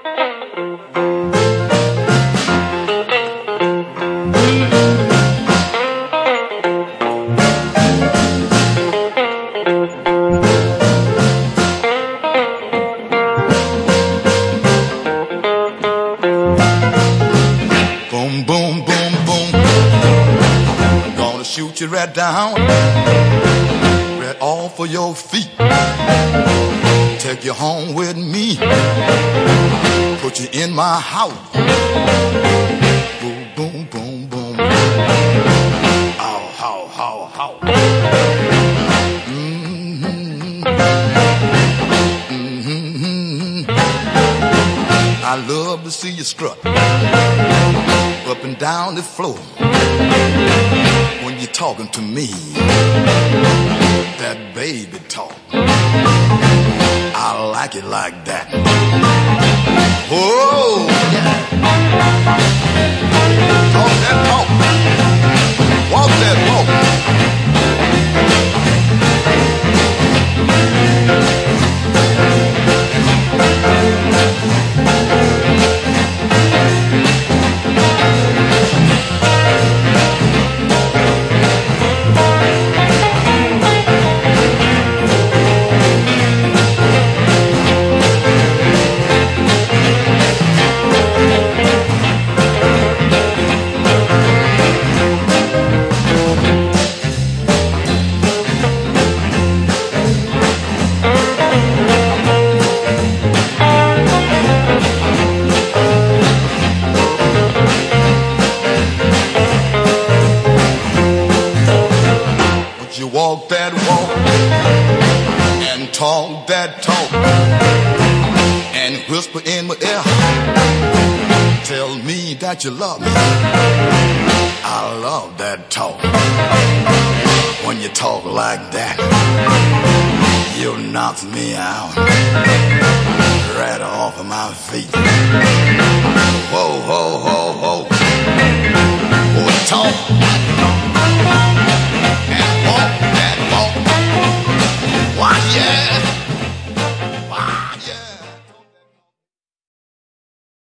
Boom, boom, boom, boom. I'm gonna shoot you right down, right off of your feet. Take you home with me, put you in my house. Boom, boom, boom, boom. Ow, how, how, how. I love to see you strut up and down the floor when you're talking to me. That baby talk, I like it like that. Oh, yeah. Talk that talk, walk that walk. You walk that walk and talk that talk and whisper in my ear, tell me that you love me. I love that talk. When you talk like that, you knock me out right off of my feet. Whoa, whoa,